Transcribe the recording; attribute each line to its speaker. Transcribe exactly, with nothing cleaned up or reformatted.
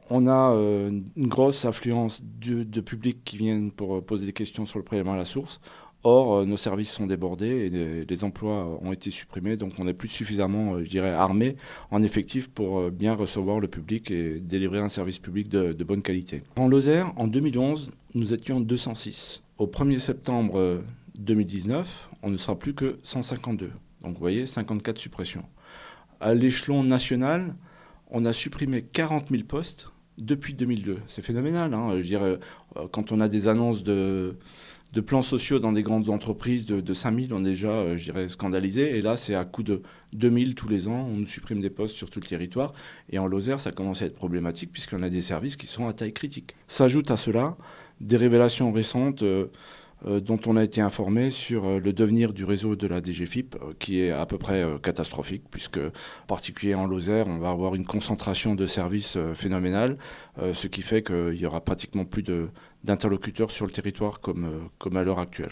Speaker 1: On a euh, une grosse affluence de, de public qui viennent pour euh, poser des questions sur le prélèvement à la source. Or, euh, nos services sont débordés et les, les emplois ont été supprimés, donc on n'est plus suffisamment, euh, je dirais, armé en effectif pour euh, bien recevoir le public et délivrer un service public de, de bonne qualité. En Lozère, en deux mille onze, nous étions deux cent six. Au premier septembre euh, deux mille dix-neuf, on ne sera plus que cent cinquante-deux. Donc vous voyez, cinquante-quatre suppressions. À l'échelon national, on a supprimé quarante mille postes depuis deux mille deux. C'est phénoménal, hein. Je dirais, euh, quand on a des annonces de... de plans sociaux dans des grandes entreprises de, de cinq mille, on est déjà, euh, je dirais, scandalisé. Et là, c'est à coût de deux mille tous les ans. On nous supprime des postes sur tout le territoire. Et en Lozère, ça commence à être problématique puisqu'on a des services qui sont à taille critique. S'ajoute à cela des révélations récentes euh, euh, dont on a été informé sur euh, le devenir du réseau de la D G F I P, euh, qui est à peu près euh, catastrophique, puisque, en particulier en Lozère, on va avoir une concentration de services euh, phénoménale, euh, ce qui fait qu'il y aura pratiquement plus de d'interlocuteurs sur le territoire comme, comme à l'heure actuelle.